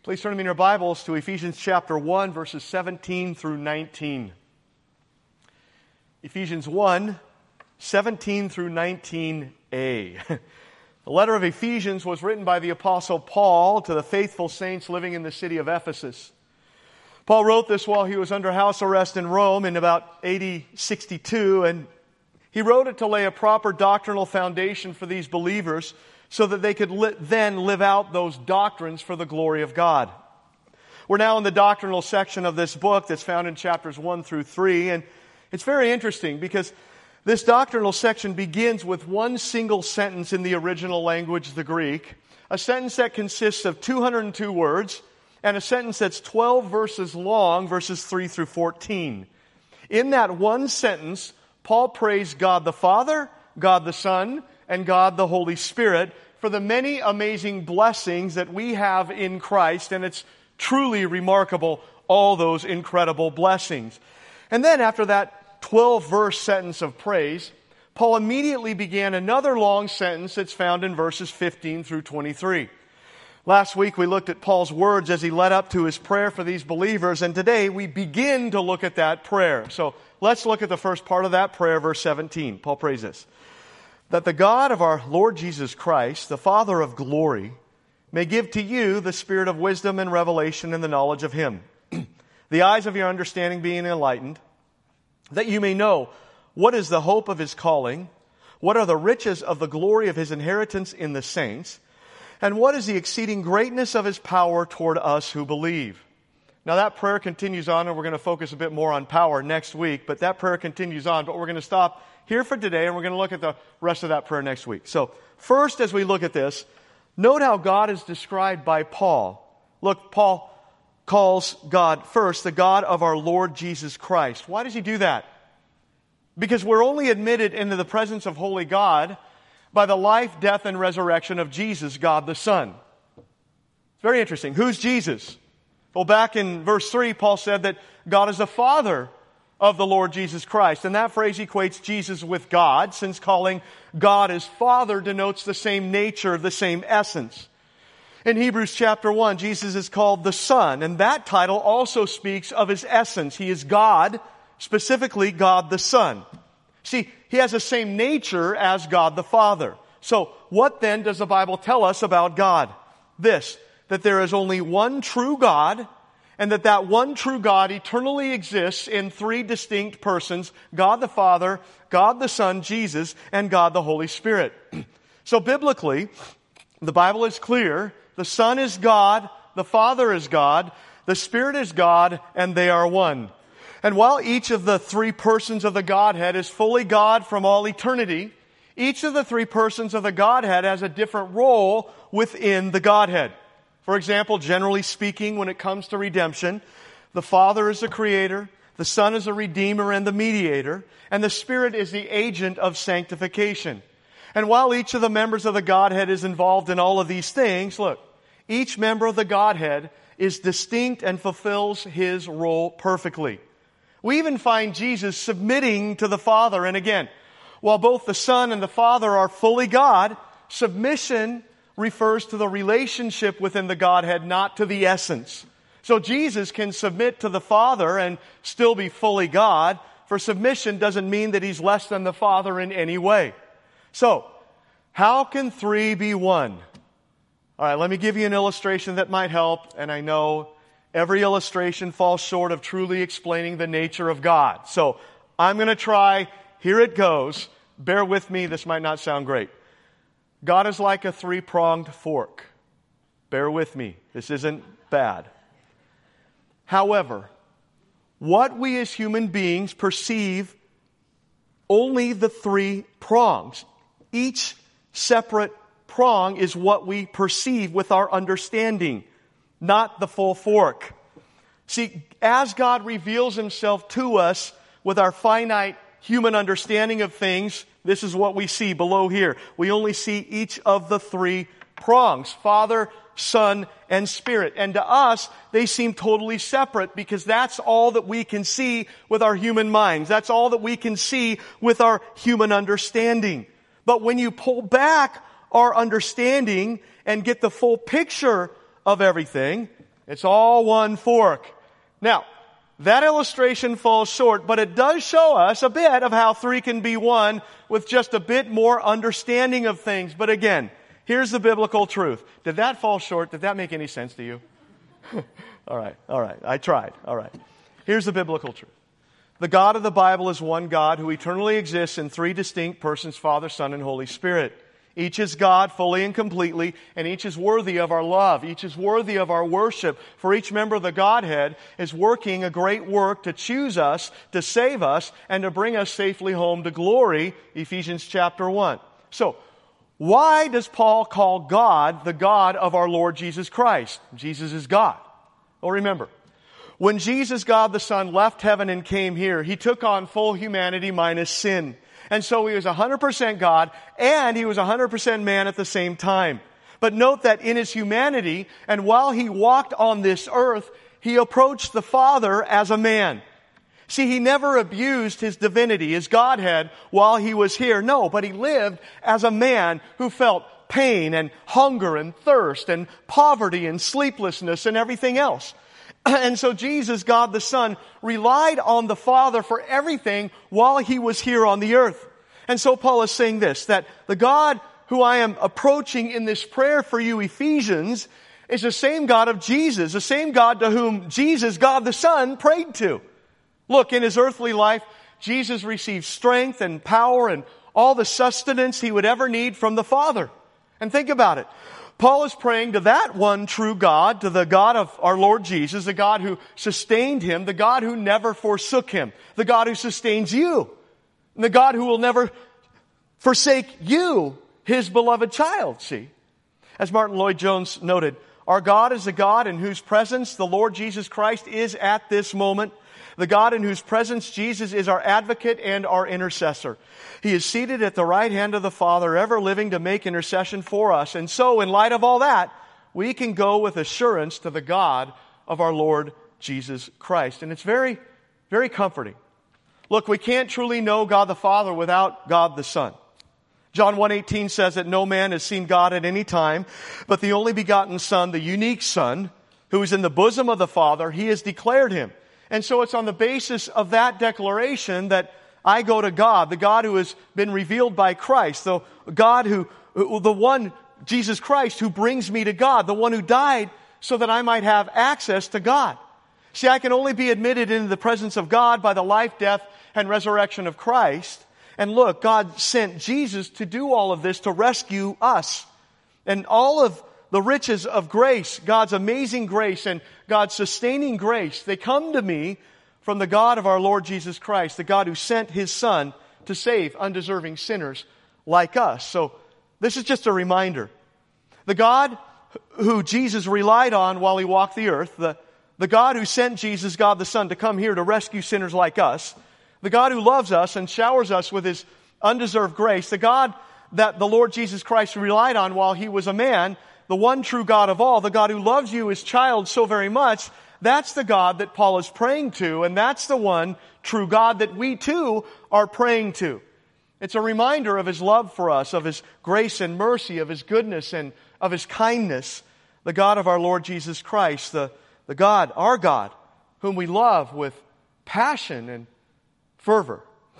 Please turn in your Bibles to Ephesians chapter 1, verses 17 through 19. Ephesians 1, 17 through 19a. The letter of Ephesians was written by the Apostle Paul to the faithful saints living in the city of Ephesus. Paul wrote this while he was under house arrest in Rome in about AD 62, and he wrote it to lay a proper doctrinal foundation for these believers so that they could then live out those doctrines for the glory of God. We're now in the doctrinal section of this book that's found in chapters 1 through 3, and it's very interesting because this doctrinal section begins with one single sentence in the original language, the Greek, a sentence that consists of 202 words, and a sentence that's 12 verses long, verses 3 through 14. In that one sentence, Paul praised God the Father, God the Son, and God the Holy Spirit for the many amazing blessings that we have in Christ, and it's truly remarkable, all those incredible blessings. And then after that 12-verse sentence of praise, Paul immediately began another long sentence that's found in verses 15 through 23. Last week we looked at Paul's words as he led up to his prayer for these believers, and today we begin to look at that prayer. So let's look at the first part of that prayer, verse 17. Paul prays this: that the God of our Lord Jesus Christ, the Father of glory, may give to you the spirit of wisdom and revelation in the knowledge of Him, the eyes of your understanding being enlightened, that you may know what is the hope of His calling, what are the riches of the glory of His inheritance in the saints, and what is the exceeding greatness of His power toward us who believe. Now that prayer continues on, and we're going to focus a bit more on power next week, but that prayer continues on, but we're going to stop here for today, and we're going to look at the rest of that prayer next week. So first, as we look at this, note how God is described by Paul. Look, Paul calls God first the God of our Lord Jesus Christ. Why does he do that? Because we're only admitted into the presence of holy God by the life, death, and resurrection of Jesus, God the Son. It's very interesting. Who's Jesus? Well, back in verse 3, Paul said that God is the Father of the Lord Jesus Christ. And that phrase equates Jesus with God, since calling God as Father denotes the same nature, the same essence. In Hebrews chapter 1, Jesus is called the Son, and that title also speaks of His essence. He is God, specifically God the Son. See, He has the same nature as God the Father. So, what then does the Bible tell us about God? This, that there is only one true God, and that one true God eternally exists in three distinct persons: God the Father, God the Son, Jesus, and God the Holy Spirit. So biblically, the Bible is clear. The Son is God, the Father is God, the Spirit is God, and they are one. And while each of the three persons of the Godhead is fully God from all eternity, each of the three persons of the Godhead has a different role within the Godhead. For example, generally speaking, when it comes to redemption, the Father is the creator, the Son is the redeemer and the mediator, and the Spirit is the agent of sanctification. And while each of the members of the Godhead is involved in all of these things, look, each member of the Godhead is distinct and fulfills his role perfectly. We even find Jesus submitting to the Father. And again, while both the Son and the Father are fully God, submission refers to the relationship within the Godhead, not to the essence. So Jesus can submit to the Father and still be fully God, for submission doesn't mean that He's less than the Father in any way. So, how can three be one? All right, let me give you an illustration that might help, and I know every illustration falls short of truly explaining the nature of God. So, I'm going to try. Here it goes. Bear with me, this might not sound great. God is like a three-pronged fork. Bear with me. This isn't bad. However, what we as human beings perceive only the three prongs. Each separate prong is what we perceive with our understanding, not the full fork. See, as God reveals Himself to us with our finite human understanding of things, this is what we see below here. We only see each of the three prongs: Father, Son, and Spirit. And to us, they seem totally separate because that's all that we can see with our human minds. That's all that we can see with our human understanding. But when you pull back our understanding and get the full picture of everything, It's all one fork. Now, that illustration falls short, but it does show us a bit of how three can be one with just a bit more understanding of things. But again, here's the biblical truth. Did that fall short? Did that make any sense to you? All right. I tried. All right. Here's the biblical truth. The God of the Bible is one God who eternally exists in three distinct persons, Father, Son, and Holy Spirit. Each is God fully and completely, and each is worthy of our love. Each is worthy of our worship. For each member of the Godhead is working a great work to choose us, to save us, and to bring us safely home to glory, Ephesians chapter 1. So, why does Paul call God the God of our Lord Jesus Christ? Jesus is God. Well, remember, when Jesus, God the Son, left heaven and came here, He took on full humanity minus sin. And so He was 100% God and He was 100% man at the same time. But note that in His humanity, and while He walked on this earth, He approached the Father as a man. See, He never abused His divinity, His Godhead, while He was here. No, but He lived as a man who felt pain and hunger and thirst and poverty and sleeplessness and everything else. And so Jesus, God the Son, relied on the Father for everything while He was here on the earth. And so Paul is saying this, that the God who I am approaching in this prayer for you, Ephesians, is the same God of Jesus, the same God to whom Jesus, God the Son, prayed to. Look, in His earthly life, Jesus received strength and power and all the sustenance He would ever need from the Father. And think about it. Paul is praying to that one true God, to the God of our Lord Jesus, the God who sustained Him, the God who never forsook Him, the God who sustains you, and the God who will never forsake you, His beloved child, see. As Martin Lloyd-Jones noted, our God is a God in whose presence the Lord Jesus Christ is at this moment. The God in whose presence Jesus is our advocate and our intercessor. He is seated at the right hand of the Father, ever living to make intercession for us. And so, in light of all that, we can go with assurance to the God of our Lord Jesus Christ. And it's very, very comforting. Look, we can't truly know God the Father without God the Son. John 1:18 says that no man has seen God at any time, but the only begotten Son, the unique Son, who is in the bosom of the Father, He has declared Him. And so it's on the basis of that declaration that I go to God, the God who has been revealed by Christ, the God the one, Jesus Christ, who brings me to God, the one who died so that I might have access to God. See, I can only be admitted into the presence of God by the life, death, and resurrection of Christ. And look, God sent Jesus to do all of this to rescue us. And all of the riches of grace, God's amazing grace and God's sustaining grace, they come to me from the God of our Lord Jesus Christ, the God who sent His Son to save undeserving sinners like us. So this is just a reminder. The God who Jesus relied on while He walked the earth, the God who sent Jesus, God the Son, to come here to rescue sinners like us, the God who loves us and showers us with His undeserved grace, the God that the Lord Jesus Christ relied on while He was a man, the one true God of all, the God who loves you, His child, so very much, that's the God that Paul is praying to, and that's the one true God that we too are praying to. It's a reminder of His love for us, of His grace and mercy, of His goodness and of His kindness. The God of our Lord Jesus Christ, the God, our God, whom we love with passion and fervor.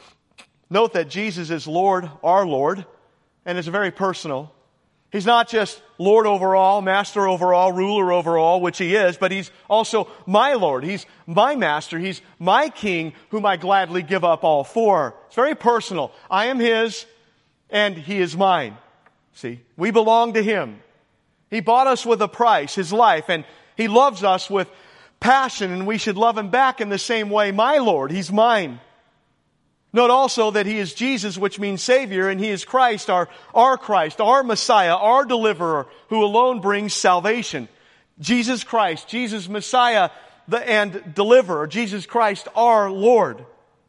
Note that Jesus is Lord, our Lord, and it's very personal. He's not just Lord over all, Master over all, Ruler over all, which He is, but He's also my Lord. He's my Master. He's my King, whom I gladly give up all for. It's very personal. I am His, and He is mine. See, we belong to Him. He bought us with a price, His life, and He loves us with passion, and we should love Him back in the same way. My Lord, He's mine. Note also that He is Jesus, which means Savior, and He is Christ, our Christ, our Messiah, our Deliverer, who alone brings salvation. Jesus Christ, Jesus Messiah and Deliverer, Jesus Christ, our Lord.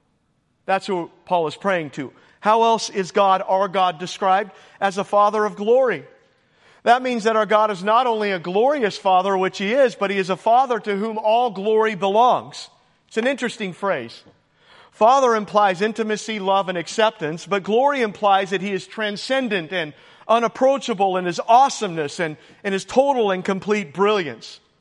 That's who Paul is praying to. How else is God, our God, described? As a Father of glory. That means that our God is not only a glorious Father, which He is, but He is a Father to whom all glory belongs. It's an interesting phrase. Father implies intimacy, love, and acceptance, but glory implies that He is transcendent and unapproachable in His awesomeness and in His total and complete brilliance.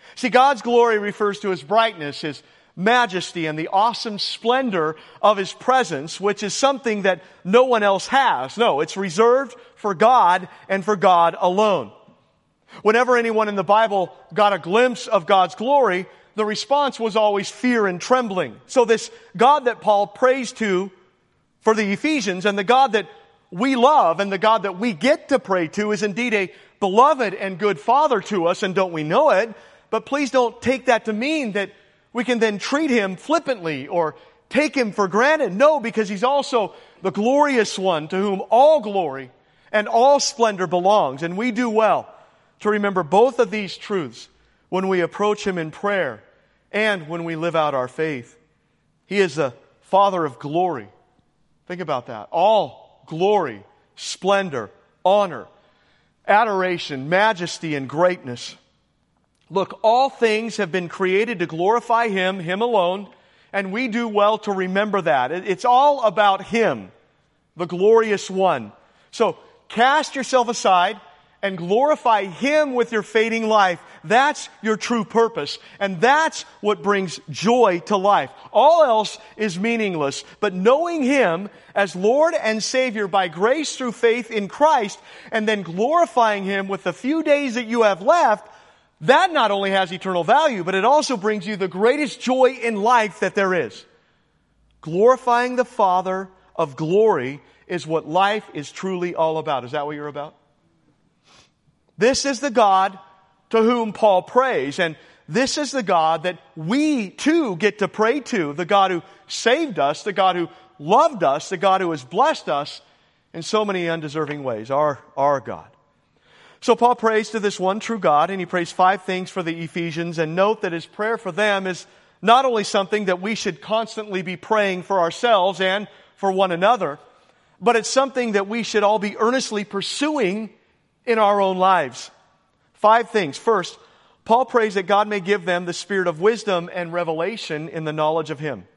See, God's glory refers to His brightness, His majesty, and the awesome splendor of His presence, which is something that no one else has. No, it's reserved for God and for God alone. Whenever anyone in the Bible got a glimpse of God's glory, the response was always fear and trembling. So this God that Paul prays to for the Ephesians, and the God that we love and the God that we get to pray to, is indeed a beloved and good Father to us, and don't we know it? But please don't take that to mean that we can then treat Him flippantly or take Him for granted. No, because He's also the glorious one to whom all glory and all splendor belongs. And we do well to remember both of these truths when we approach Him in prayer and when we live out our faith. He is the Father of glory. Think about that. All glory, splendor, honor, adoration, majesty, and greatness. Look, all things have been created to glorify Him, Him alone, and we do well to remember that. It's all about Him, the glorious one. So cast yourself aside and glorify Him with your fading life. That's your true purpose, and that's what brings joy to life. All else is meaningless, but knowing Him as Lord and Savior by grace through faith in Christ, and then glorifying Him with the few days that you have left, that not only has eternal value, but it also brings you the greatest joy in life that there is. Glorifying the Father of glory is what life is truly all about. Is that what you're about? This is the God to whom Paul prays, and this is the God that we too get to pray to, the God who saved us, the God who loved us, the God who has blessed us in so many undeserving ways, our God. So Paul prays to this one true God, and he prays 5 things for the Ephesians, and note that his prayer for them is not only something that we should constantly be praying for ourselves and for one another, but it's something that we should all be earnestly pursuing in our own lives. 5 things. First, Paul prays that God may give them the spirit of wisdom and revelation in the knowledge of Him.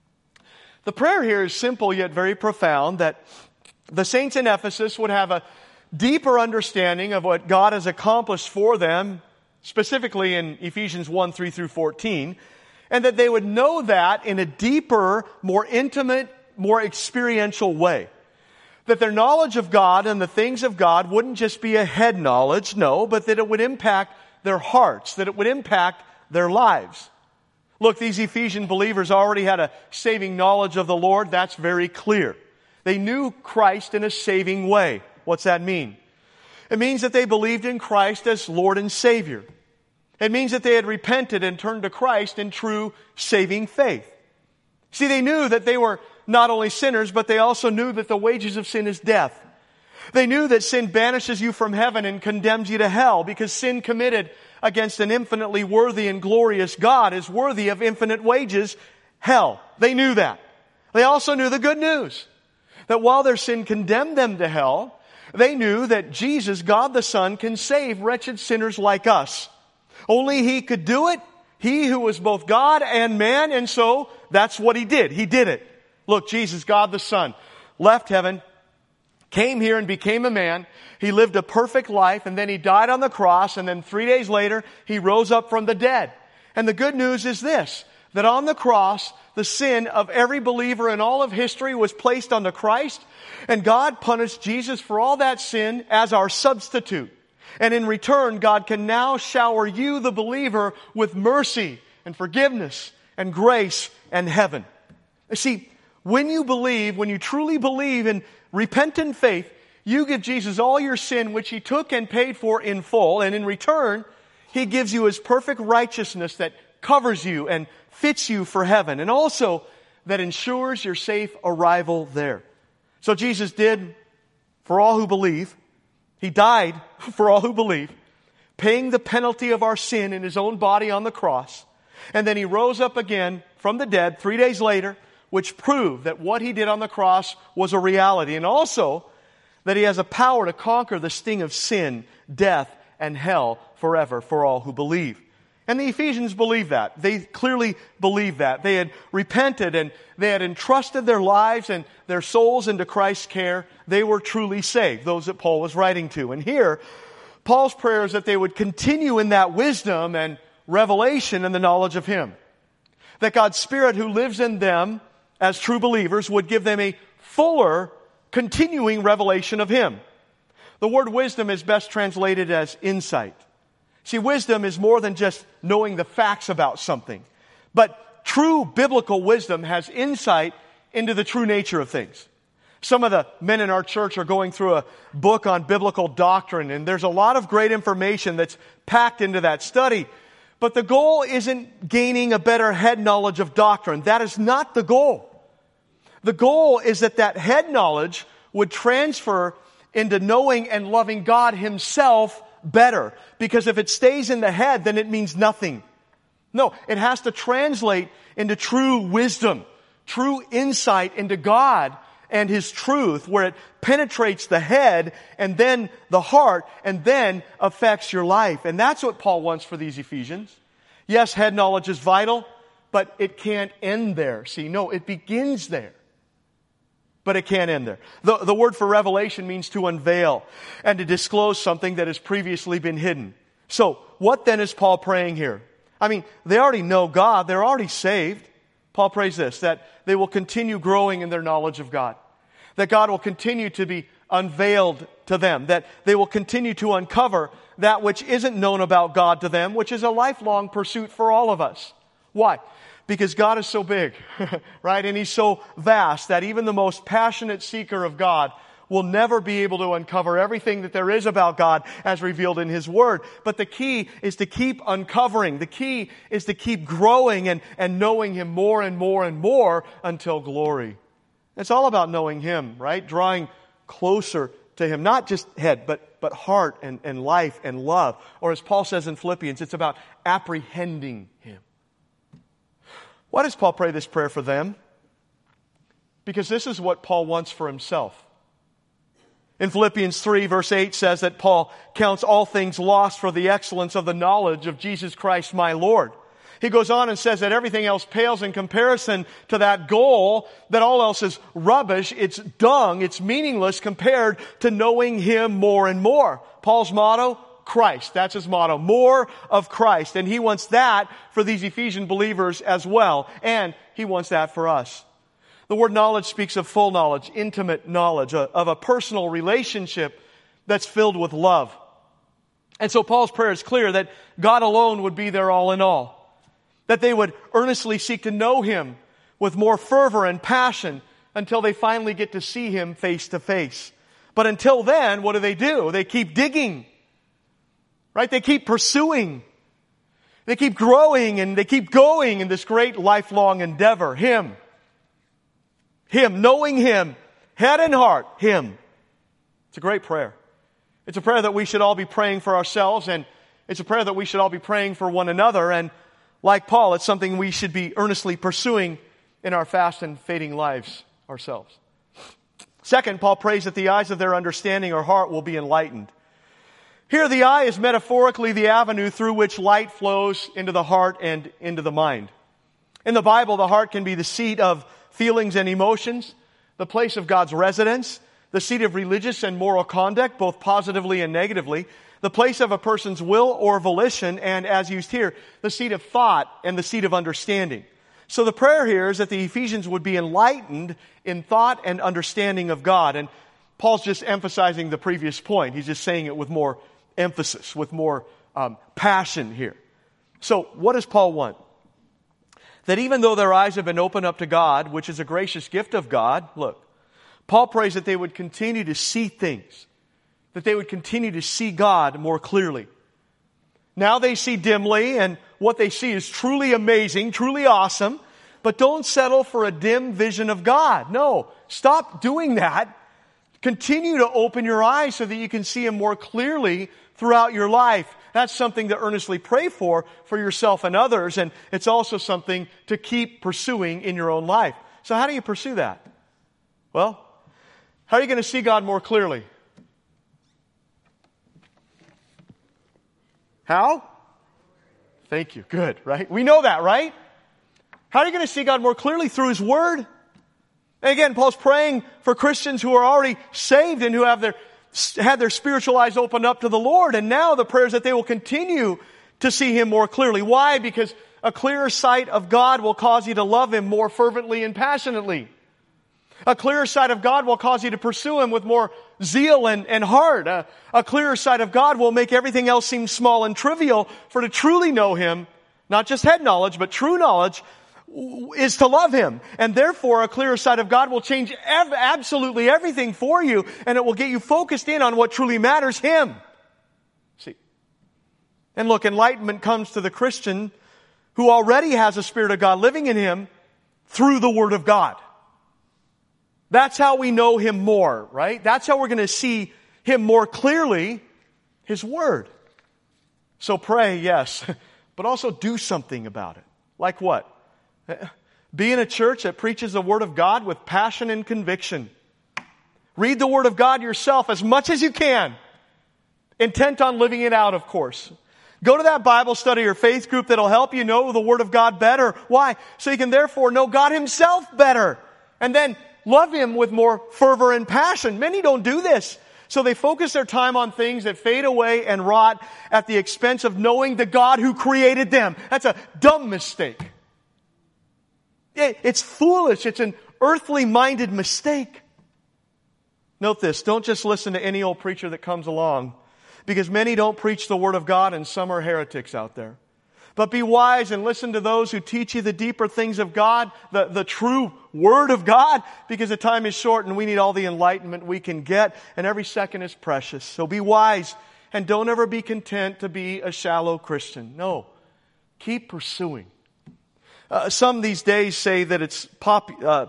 The prayer here is simple yet very profound, that the saints in Ephesus would have a deeper understanding of what God has accomplished for them, specifically in Ephesians 1, 3 through 14, and that they would know that in a deeper, more intimate, more experiential way. That their knowledge of God and the things of God wouldn't just be a head knowledge, no, but that it would impact their hearts, that it would impact their lives. Look, these Ephesian believers already had a saving knowledge of the Lord. That's very clear. They knew Christ in a saving way. What's that mean? It means that they believed in Christ as Lord and Savior. It means that they had repented and turned to Christ in true saving faith. See, they knew that they were not only sinners, but they also knew that the wages of sin is death. They knew that sin banishes you from heaven and condemns you to hell, because sin committed against an infinitely worthy and glorious God is worthy of infinite wages, hell. They knew that. They also knew the good news, that while their sin condemned them to hell, they knew that Jesus, God the Son, can save wretched sinners like us. Only He could do it. He who was both God and man, and so that's what He did. He did it. Look, Jesus, God the Son, left heaven, came here and became a man. He lived a perfect life, and then He died on the cross, and then 3 days later, He rose up from the dead. And the good news is this, that on the cross, the sin of every believer in all of history was placed onto Christ, and God punished Jesus for all that sin as our substitute. And in return, God can now shower you, the believer, with mercy and forgiveness and grace and heaven. You see, when you believe, when you truly believe in repentant faith, you give Jesus all your sin, which He took and paid for in full, and in return, He gives you His perfect righteousness that covers you and fits you for heaven, and also that ensures your safe arrival there. So Jesus did for all who believe. He died for all who believe, paying the penalty of our sin in His own body on the cross. And then He rose up again from the dead 3 days later, which proved that what He did on the cross was a reality. And also that He has a power to conquer the sting of sin, death, and hell forever for all who believe. And the Ephesians believed that. They clearly believed that. They had repented and they had entrusted their lives and their souls into Christ's care. They were truly saved, those that Paul was writing to. And here, Paul's prayer is that they would continue in that wisdom and revelation and the knowledge of Him. That God's Spirit who lives in them as true believers would give them a fuller, continuing revelation of Him. The word wisdom is best translated as insight. See, wisdom is more than just knowing the facts about something. But true biblical wisdom has insight into the true nature of things. Some of the men in our church are going through a book on biblical doctrine, and there's a lot of great information that's packed into that study. But the goal isn't gaining a better head knowledge of doctrine. That is not the goal. The goal is that head knowledge would transfer into knowing and loving God Himself better. Because if it stays in the head, then it means nothing. No, it has to translate into true wisdom, true insight into God and His truth, where it penetrates the head and then the heart and then affects your life. And that's what Paul wants for these Ephesians. Yes, head knowledge is vital, but it can't end there. See, no, it begins there. But it can't end there. The word for revelation means to unveil and to disclose something that has previously been hidden. So, what then is Paul praying here? I mean, they already know God. They're already saved. Paul prays this, that they will continue growing in their knowledge of God. That God will continue to be unveiled to them. That they will continue to uncover that which isn't known about God to them, which is a lifelong pursuit for all of us. Why? Because God is so big, right? And He's so vast that even the most passionate seeker of God will never be able to uncover everything that there is about God as revealed in His Word. But the key is to keep uncovering. The key is to keep growing and knowing Him more and more and more until glory. It's all about knowing Him, right? Drawing closer to Him. Not just head, but heart and life and love. Or as Paul says in Philippians, it's about apprehending Him. Why does Paul pray this prayer for them? Because this is what Paul wants for himself. In Philippians 3, verse 8 says that Paul counts all things lost for the excellence of the knowledge of Jesus Christ my Lord. He goes on and says that everything else pales in comparison to that goal, that all else is rubbish, it's dung, it's meaningless compared to knowing Him more and more. Paul's motto? Christ. That's his motto. More of Christ. And he wants that for these Ephesian believers as well. And he wants that for us. The word knowledge speaks of full knowledge, intimate knowledge, of a personal relationship that's filled with love. And so Paul's prayer is clear that God alone would be their all in all. That they would earnestly seek to know Him with more fervor and passion until they finally get to see Him face to face. But until then, what do? They keep digging. Right? They keep pursuing. They keep growing and they keep going in this great lifelong endeavor. Him. Knowing Him. Head and heart. Him. It's a great prayer. It's a prayer that we should all be praying for ourselves, and it's a prayer that we should all be praying for one another. And like Paul, it's something we should be earnestly pursuing in our fast and fading lives ourselves. Second, Paul prays that the eyes of their understanding or heart will be enlightened. Here, the eye is metaphorically the avenue through which light flows into the heart and into the mind. In the Bible, the heart can be the seat of feelings and emotions, the place of God's residence, the seat of religious and moral conduct, both positively and negatively, the place of a person's will or volition, and as used here, the seat of thought and the seat of understanding. So the prayer here is that the Ephesians would be enlightened in thought and understanding of God. And Paul's just emphasizing the previous point. He's just saying it with more emphasis, with more passion here. So what does Paul want? That even though their eyes have been opened up to God, which is a gracious gift of God, look, Paul prays that they would continue to see things, that they would continue to see God more clearly. Now they see dimly, and what they see is truly amazing, truly awesome, but don't settle for a dim vision of God. No, stop doing that. Continue to open your eyes so that you can see Him more clearly throughout your life. That's something to earnestly pray for yourself and others, and it's also something to keep pursuing in your own life. So how do you pursue that? Well, how are you going to see God more clearly? How? Thank you. Good, right? We know that, right? How are you going to see God more clearly? Through His Word. And again, Paul's praying for Christians who are already saved and who have had their spiritual eyes opened up to the Lord. And now the prayer is that they will continue to see Him more clearly. Why? Because a clearer sight of God will cause you to love Him more fervently and passionately. A clearer sight of God will cause you to pursue Him with more zeal and heart. A clearer sight of God will make everything else seem small and trivial, for to truly know Him, not just head knowledge, but true knowledge, is to love Him. And therefore, a clearer sight of God will change absolutely everything for you, and it will get you focused in on what truly matters, Him. See? And look, enlightenment comes to the Christian who already has a Spirit of God living in him through the Word of God. That's how we know Him more, right? That's how we're going to see Him more clearly, His Word. So pray, yes, but also do something about it. Like what? Be in a church that preaches the Word of God with passion and conviction. Read the Word of God yourself as much as you can. Intent on living it out, of course. Go to that Bible study or faith group that'll help you know the Word of God better. Why? So you can therefore know God Himself better. And then love Him with more fervor and passion. Many don't do this. So they focus their time on things that fade away and rot at the expense of knowing the God who created them. That's a dumb mistake. It's foolish. It's an earthly-minded mistake. Note this. Don't just listen to any old preacher that comes along, because many don't preach the Word of God and some are heretics out there. But be wise and listen to those who teach you the deeper things of God, the true Word of God, because the time is short and we need all the enlightenment we can get, and every second is precious. So be wise and don't ever be content to be a shallow Christian. No, keep pursuing. Some these days say that it's popular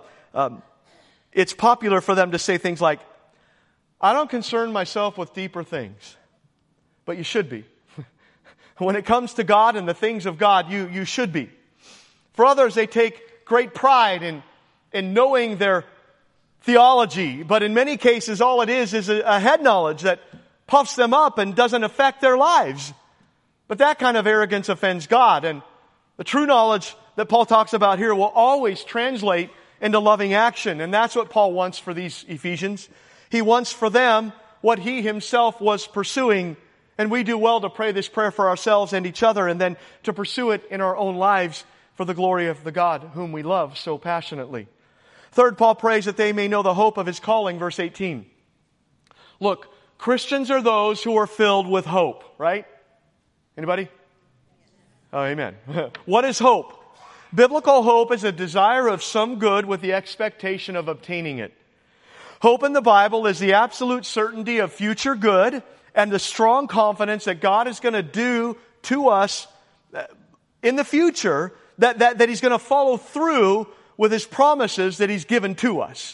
for them to say things like, I don't concern myself with deeper things, but you should be. When it comes to God and the things of God, you should be. For others, they take great pride in knowing their theology, but in many cases, all it is a head knowledge that puffs them up and doesn't affect their lives. But that kind of arrogance offends God, and the true knowledge that Paul talks about here will always translate into loving action, and that's what Paul wants for these Ephesians. He wants for them what he himself was pursuing. And we do well to pray this prayer for ourselves and each other, and then to pursue it in our own lives for the glory of the God whom we love so passionately. Third, Paul prays that they may know the hope of his calling, verse 18. Look, Christians are those who are filled with hope, right? Anybody? Oh, amen. What is hope? Biblical hope is a desire of some good with the expectation of obtaining it. Hope in the Bible is the absolute certainty of future good and the strong confidence that God is going to do to us in the future, that He's going to follow through with His promises that He's given to us.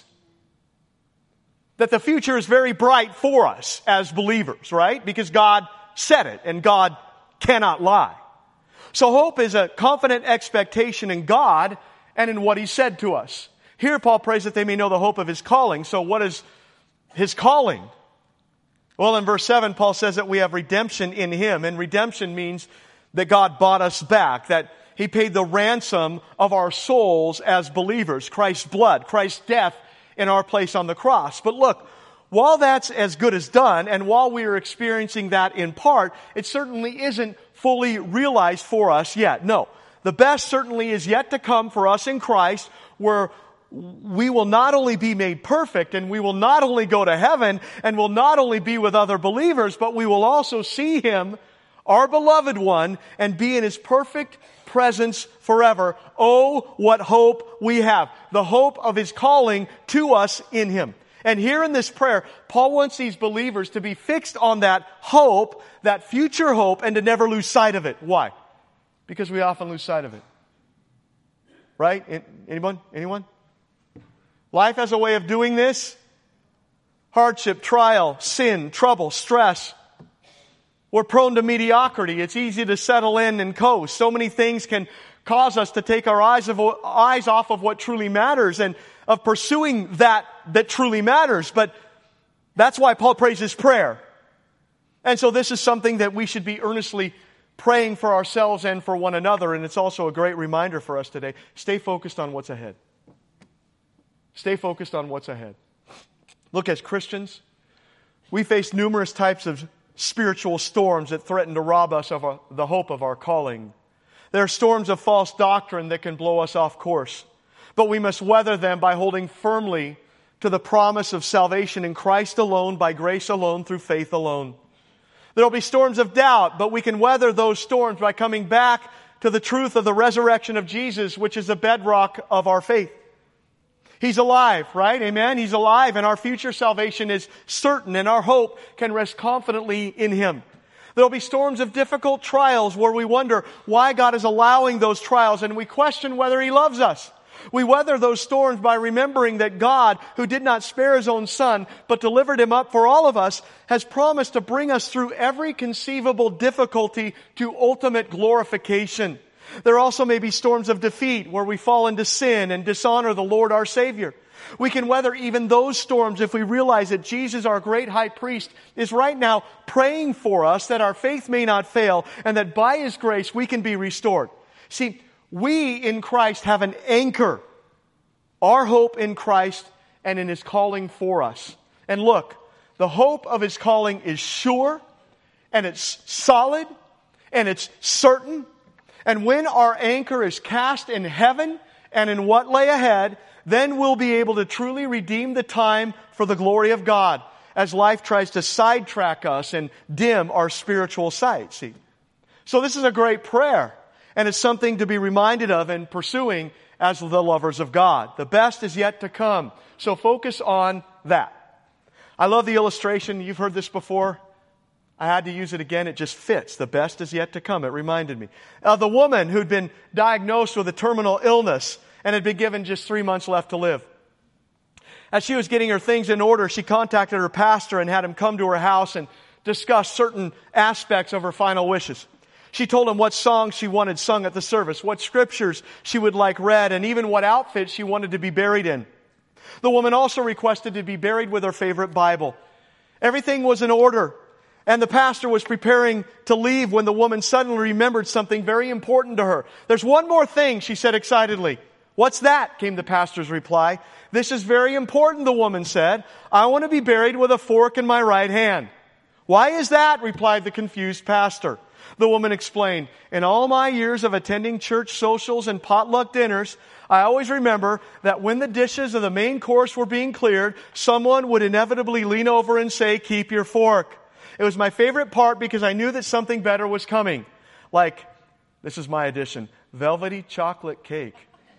That the future is very bright for us as believers, right? Because God said it, and God cannot lie. So hope is a confident expectation in God and in what He said to us. Here Paul prays that they may know the hope of His calling. So what is His calling? Well, in verse 7, Paul says that we have redemption in Him. And redemption means that God bought us back, that He paid the ransom of our souls as believers. Christ's blood, Christ's death in our place on the cross. But look, while that's as good as done, and while we are experiencing that in part, it certainly isn't fully realized for us yet. No, the best certainly is yet to come for us in Christ, where we will not only be made perfect, and we will not only go to heaven, and will not only be with other believers, but we will also see Him, our beloved one, and be in His perfect presence forever. Oh, what hope we have. The hope of His calling to us in Him. And here in this prayer, Paul wants these believers to be fixed on that hope, that future hope, and to never lose sight of it. Why? Because we often lose sight of it. Right? Anyone? Life has a way of doing this. Hardship, trial, sin, trouble, stress. We're prone to mediocrity. It's easy to settle in and coast. So many things can cause us to take our eyes off of what truly matters and of pursuing that truly matters. But that's why Paul prays his prayer. And so this is something that we should be earnestly praying for ourselves and for one another. And it's also a great reminder for us today. Stay focused on what's ahead. Stay focused on what's ahead. Look, as Christians, we face numerous types of spiritual storms that threaten to rob us of the hope of our calling. There are storms of false doctrine that can blow us off course. But we must weather them by holding firmly to the promise of salvation in Christ alone, by grace alone, through faith alone. There will be storms of doubt, but we can weather those storms by coming back to the truth of the resurrection of Jesus, which is the bedrock of our faith. He's alive, right? Amen? He's alive, and our future salvation is certain, and our hope can rest confidently in Him. There will be storms of difficult trials where we wonder why God is allowing those trials, and we question whether He loves us. We weather those storms by remembering that God, who did not spare His own Son, but delivered Him up for all of us, has promised to bring us through every conceivable difficulty to ultimate glorification. There also may be storms of defeat where we fall into sin and dishonor the Lord our Savior. We can weather even those storms if we realize that Jesus, our great high priest, is right now praying for us that our faith may not fail and that by His grace we can be restored. See, we in Christ have an anchor, our hope in Christ and in His calling for us. And look, the hope of His calling is sure, and it's solid, and it's certain. And when our anchor is cast in heaven and in what lay ahead, then we'll be able to truly redeem the time for the glory of God as life tries to sidetrack us and dim our spiritual sight. See? So this is a great prayer, and it's something to be reminded of and pursuing as the lovers of God. The best is yet to come, so focus on that. I love the illustration. You've heard this before. I had to use it again. It just fits. The best is yet to come. It reminded me. The woman who'd been diagnosed with a terminal illness and had been given just 3 months left to live. As she was getting her things in order, she contacted her pastor and had him come to her house and discuss certain aspects of her final wishes. She told him what songs she wanted sung at the service, what scriptures she would like read, and even what outfit she wanted to be buried in. The woman also requested to be buried with her favorite Bible. Everything was in order. And the pastor was preparing to leave when the woman suddenly remembered something very important to her. "There's one more thing," she said excitedly. "What's that?" came the pastor's reply. "This is very important," the woman said. "I want to be buried with a fork in my right hand." "Why is that?" replied the confused pastor. The woman explained, "In all my years of attending church socials and potluck dinners, I always remember that when the dishes of the main course were being cleared, someone would inevitably lean over and say, 'Keep your fork.' It was my favorite part because I knew that something better was coming. Like," this is my addition, "velvety chocolate cake.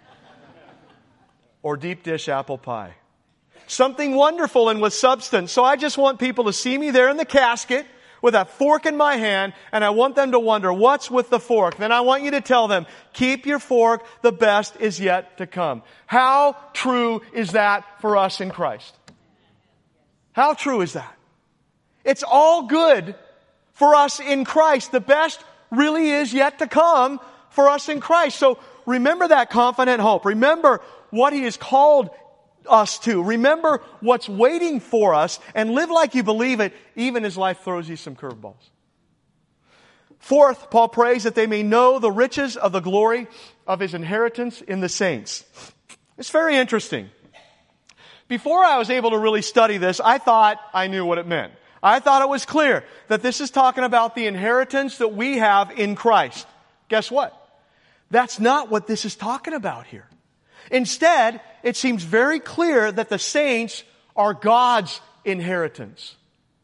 Or deep dish apple pie. Something wonderful and with substance. So I just want people to see me there in the casket with that fork in my hand, and I want them to wonder, what's with the fork? Then I want you to tell them, 'Keep your fork, the best is yet to come.'" How true is that for us in Christ? How true is that? It's all good for us in Christ. The best really is yet to come for us in Christ. So remember that confident hope. Remember what He has called us to. Remember what's waiting for us and live like you believe it, even as life throws you some curveballs. Fourth, Paul prays that they may know the riches of the glory of His inheritance in the saints. It's very interesting. Before I was able to really study this, I thought I knew what it meant. I thought it was clear that this is talking about the inheritance that we have in Christ. Guess what? That's not what this is talking about here. Instead, it seems very clear that the saints are God's inheritance.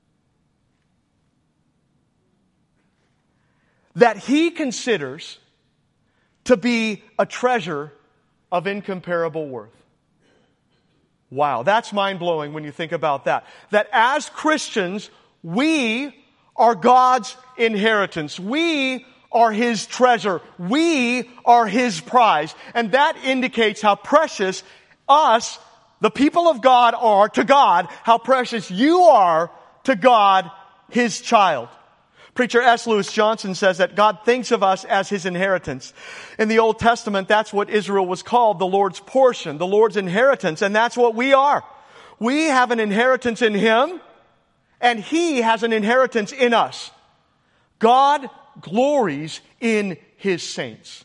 That He considers to be a treasure of incomparable worth. Wow, that's mind-blowing when you think about that. That as Christians, we are God's inheritance. We are His treasure. We are His prize. And that indicates how precious us, the people of God, are to God, how precious you are to God, His child. Preacher S. Lewis Johnson says that God thinks of us as His inheritance. In the Old Testament, that's what Israel was called, the Lord's portion, the Lord's inheritance, and that's what we are. We have an inheritance in Him, and He has an inheritance in us. God glories in His saints.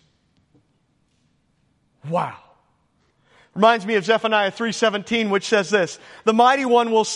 Wow. Reminds me of Zephaniah 3:17, which says this, "The mighty one will save.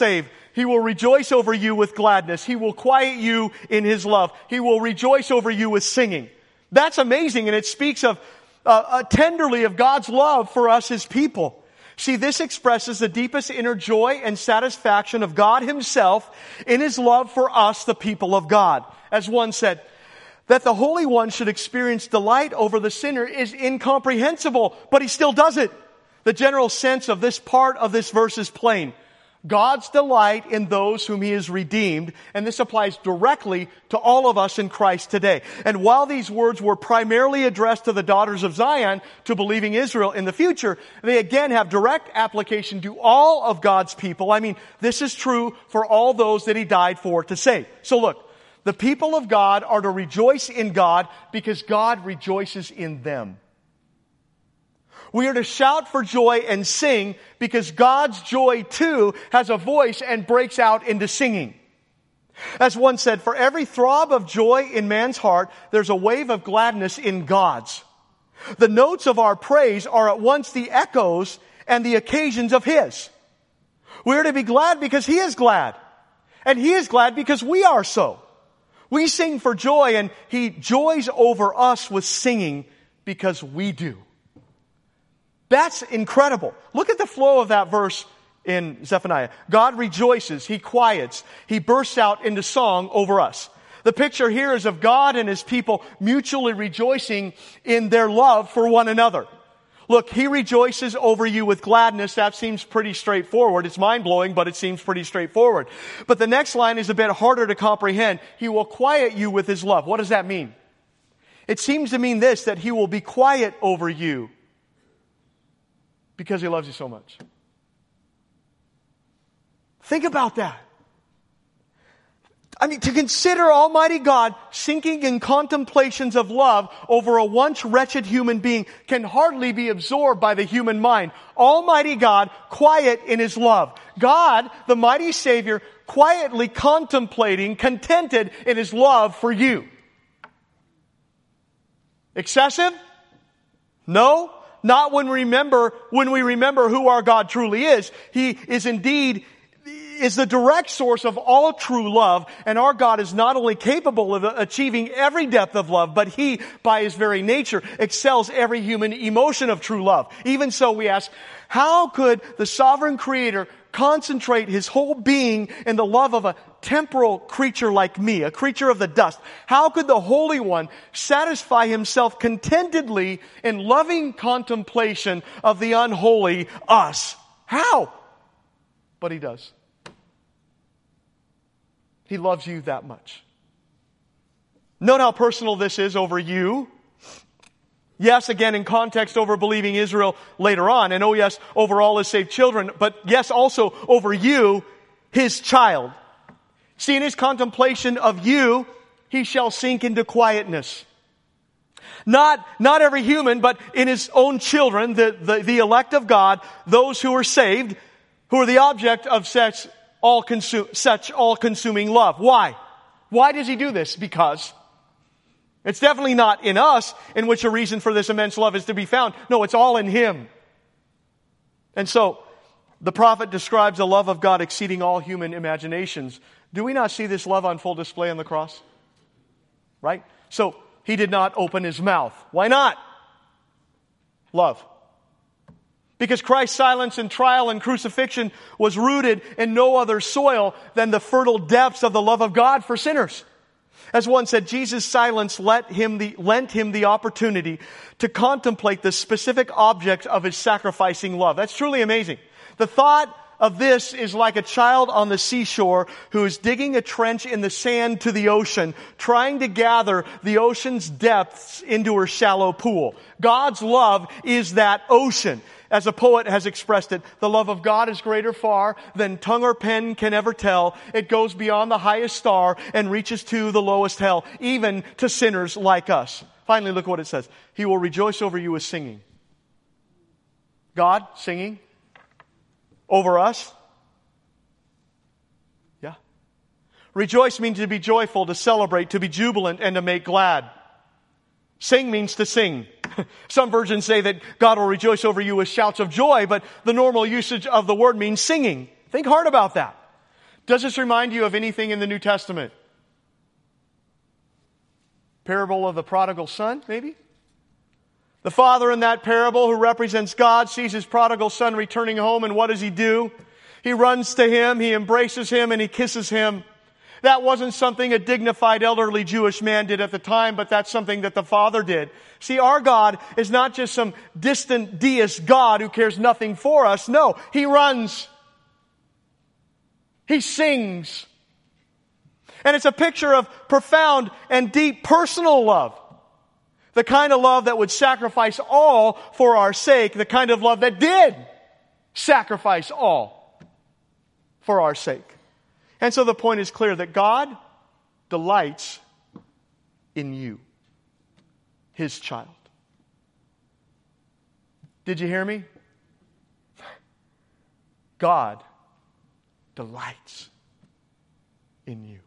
He will rejoice over you with gladness. He will quiet you in His love. He will rejoice over you with singing. That's amazing, and it speaks of tenderly of God's love for us, His people. See, this expresses the deepest inner joy and satisfaction of God Himself in His love for us, the people of God. As one said, that the Holy One should experience delight over the sinner is incomprehensible, but He still does it. The general sense of this part of this verse is plain. God's delight in those whom He has redeemed, and this applies directly to all of us in Christ today. And while these words were primarily addressed to the daughters of Zion, to believing Israel in the future, they again have direct application to all of God's people. I mean, this is true for all those that He died for to save. So look, the people of God are to rejoice in God because God rejoices in them. We are to shout for joy and sing because God's joy too has a voice and breaks out into singing. As one said, for every throb of joy in man's heart, there's a wave of gladness in God's. The notes of our praise are at once the echoes and the occasions of His. We are to be glad because He is glad. And He is glad because we are so. We sing for joy and He joys over us with singing because we do. That's incredible. Look at the flow of that verse in Zephaniah. God rejoices, He quiets, He bursts out into song over us. The picture here is of God and His people mutually rejoicing in their love for one another. Look, He rejoices over you with gladness. That seems pretty straightforward. It's mind-blowing, but it seems pretty straightforward. But the next line is a bit harder to comprehend. He will quiet you with His love. What does that mean? It seems to mean this, that He will be quiet over you because He loves you so much. Think about that. I mean, to consider Almighty God sinking in contemplations of love over a once wretched human being can hardly be absorbed by the human mind. Almighty God, quiet in His love. God, the mighty Savior, quietly contemplating, contented in His love for you. Excessive? No. Not when we remember who our God truly is. He is indeed the direct source of all true love, and our God is not only capable of achieving every depth of love, but He, by His very nature, excels every human emotion of true love. Even so, we ask, how could the sovereign Creator concentrate His whole being in the love of a temporal creature like me, a creature of the dust? How could the Holy One satisfy Himself contentedly in loving contemplation of the unholy us? How? But He does. He loves you that much. Note how personal this is over you. Yes, again, in context over believing Israel later on. And oh yes, over all His saved children. But yes, also over you, His child. See, in His contemplation of you, He shall sink into quietness. Not every human, but in His own children, the elect of God, those who are saved, who are the object of such all-consuming love. Why? Why does He do this? Because it's definitely not in us in which a reason for this immense love is to be found. No, it's all in Him. And so, the prophet describes the love of God exceeding all human imaginations. Do we not see this love on full display on the cross? Right? So, He did not open His mouth. Why not? Love. Because Christ's silence in trial and crucifixion was rooted in no other soil than the fertile depths of the love of God for sinners. As one said, Jesus' silence lent him the opportunity to contemplate the specific object of His sacrificing love. That's truly amazing. The thought of this is like a child on the seashore who is digging a trench in the sand to the ocean, trying to gather the ocean's depths into her shallow pool. God's love is that ocean. As a poet has expressed it, the love of God is greater far than tongue or pen can ever tell. It goes beyond the highest star and reaches to the lowest hell, even to sinners like us. Finally, look what it says. He will rejoice over you with singing. God singing over us? Yeah. Rejoice means to be joyful, to celebrate, to be jubilant, and to make glad. Sing means to sing. Some versions say that God will rejoice over you with shouts of joy, but the normal usage of the word means singing. Think hard about that. Does this remind you of anything in the New Testament? Parable of the prodigal son, maybe? The father in that parable, who represents God, sees his prodigal son returning home, and what does he do? He runs to him, he embraces him, and he kisses him. That wasn't something a dignified elderly Jewish man did at the time, but that's something that the Father did. See, our God is not just some distant deist God who cares nothing for us. No, He runs. He sings. And it's a picture of profound and deep personal love. The kind of love that would sacrifice all for our sake. The kind of love that did sacrifice all for our sake. And so the point is clear that God delights in you, His child. Did you hear me? God delights in you.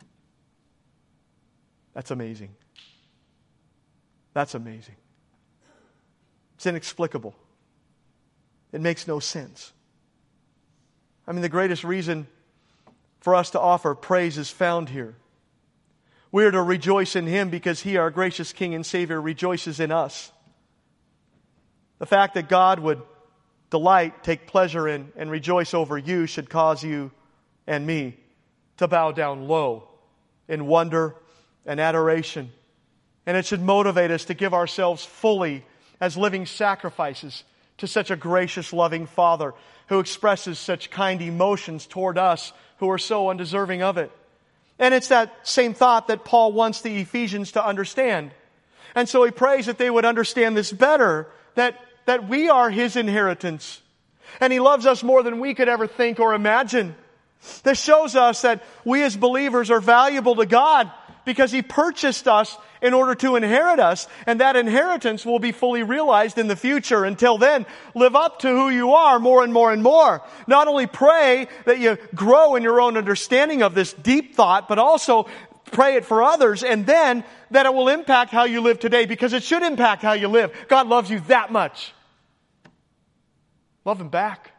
That's amazing. That's amazing. It's inexplicable. It makes no sense. I mean, the greatest reason for us to offer praise is found here. We are to rejoice in Him because He, our gracious King and Savior, rejoices in us. The fact that God would delight, take pleasure in, and rejoice over you should cause you and me to bow down low in wonder and adoration. And it should motivate us to give ourselves fully as living sacrifices to such a gracious, loving Father who expresses such kind emotions toward us who are so undeserving of it. And it's that same thought that Paul wants the Ephesians to understand. And so he prays that they would understand this better, that we are His inheritance. And He loves us more than we could ever think or imagine. This shows us that we as believers are valuable to God because He purchased us in order to inherit us, and that inheritance will be fully realized in the future. Until then, live up to who you are more and more and more. Not only pray that you grow in your own understanding of this deep thought, but also pray it for others, and then that it will impact how you live today, because it should impact how you live. God loves you that much. Love Him back.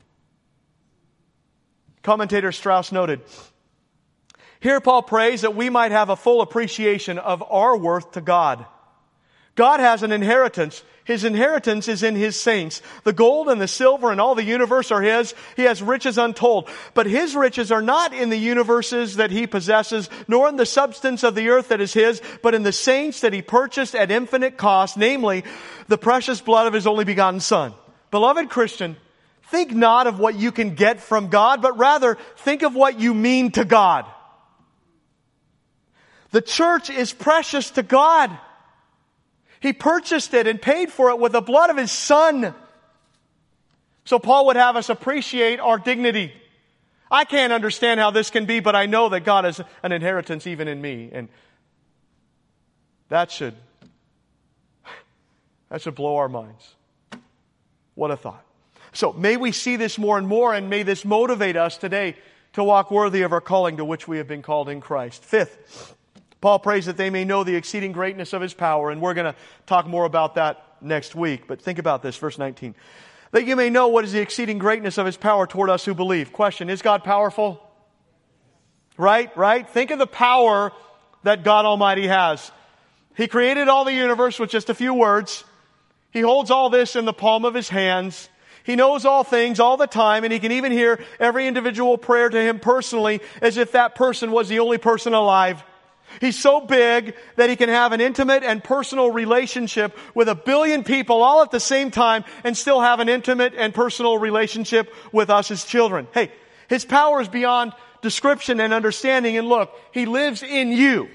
Commentator Strauss noted, here Paul prays that we might have a full appreciation of our worth to God. God has an inheritance. His inheritance is in His saints. The gold and the silver and all the universe are His. He has riches untold. But His riches are not in the universes that He possesses, nor in the substance of the earth that is His, but in the saints that He purchased at infinite cost, namely the precious blood of His only begotten Son. Beloved Christian, think not of what you can get from God, but rather think of what you mean to God. The church is precious to God. He purchased it and paid for it with the blood of His Son. So Paul would have us appreciate our dignity. I can't understand how this can be, but I know that God has an inheritance even in me. And that should blow our minds. What a thought. So may we see this more and more, and may this motivate us today to walk worthy of our calling to which we have been called in Christ. Fifth, Paul prays that they may know the exceeding greatness of His power, and we're going to talk more about that next week. But think about this, verse 19. That you may know what is the exceeding greatness of His power toward us who believe. Question, is God powerful? Right? Think of the power that God Almighty has. He created all the universe with just a few words. He holds all this in the palm of His hands. He knows all things all the time, and He can even hear every individual prayer to Him personally as if that person was the only person alive. He's so big that He can have an intimate and personal relationship with 1 billion people all at the same time and still have an intimate and personal relationship with us as children. Hey, His power is beyond description and understanding, and look, He lives in you.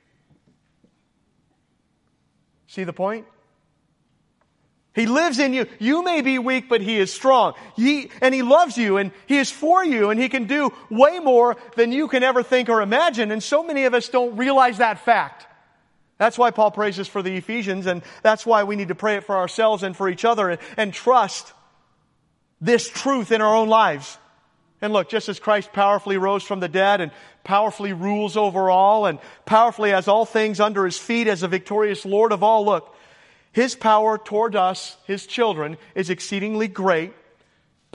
See the point? He lives in you. You may be weak, but He is strong. And He loves you, and He is for you, and He can do way more than you can ever think or imagine. And so many of us don't realize that fact. That's why Paul prays this for the Ephesians, and that's why we need to pray it for ourselves and for each other, and trust this truth in our own lives. And look, just as Christ powerfully rose from the dead and powerfully rules over all and powerfully has all things under His feet as a victorious Lord of all, look, His power toward us, His children, is exceedingly great,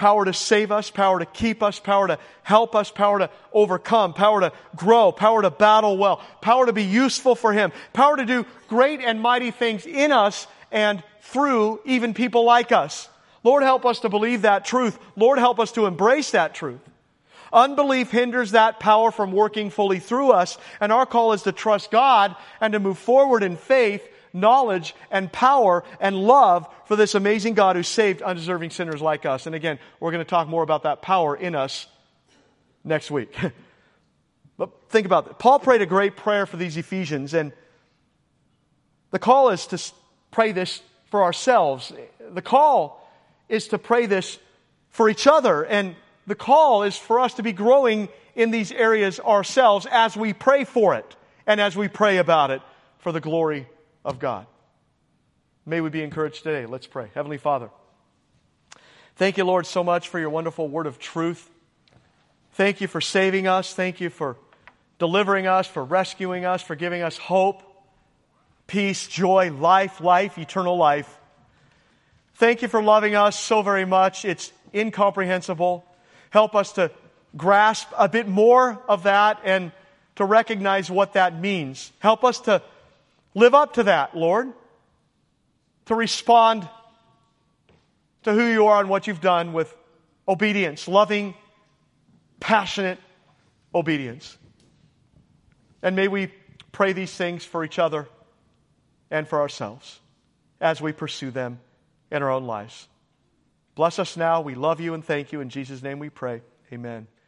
power to save us, power to keep us, power to help us, power to overcome, power to grow, power to battle well, power to be useful for Him, power to do great and mighty things in us and through even people like us. Lord, help us to believe that truth. Lord, help us to embrace that truth. Unbelief hinders that power from working fully through us, and our call is to trust God and to move forward in faith, knowledge, and power and love for this amazing God who saved undeserving sinners like us. And again, we're going to talk more about that power in us next week. But think about it. Paul prayed a great prayer for these Ephesians, and the call is to pray this for ourselves. The call is to pray this for each other, and the call is for us to be growing in these areas ourselves as we pray for it and as we pray about it for the glory of God. May we be encouraged today. Let's pray. Heavenly Father, thank you, Lord, so much for your wonderful word of truth. Thank you for saving us. Thank you for delivering us, for rescuing us, for giving us hope, peace, joy, life, eternal life. Thank you for loving us so very much. It's incomprehensible. Help us to grasp a bit more of that and to recognize what that means. Help us to live up to that, Lord, to respond to who you are and what you've done with obedience, loving, passionate obedience. And may we pray these things for each other and for ourselves as we pursue them in our own lives. Bless us now. We love you and thank you. In Jesus' name we pray. Amen.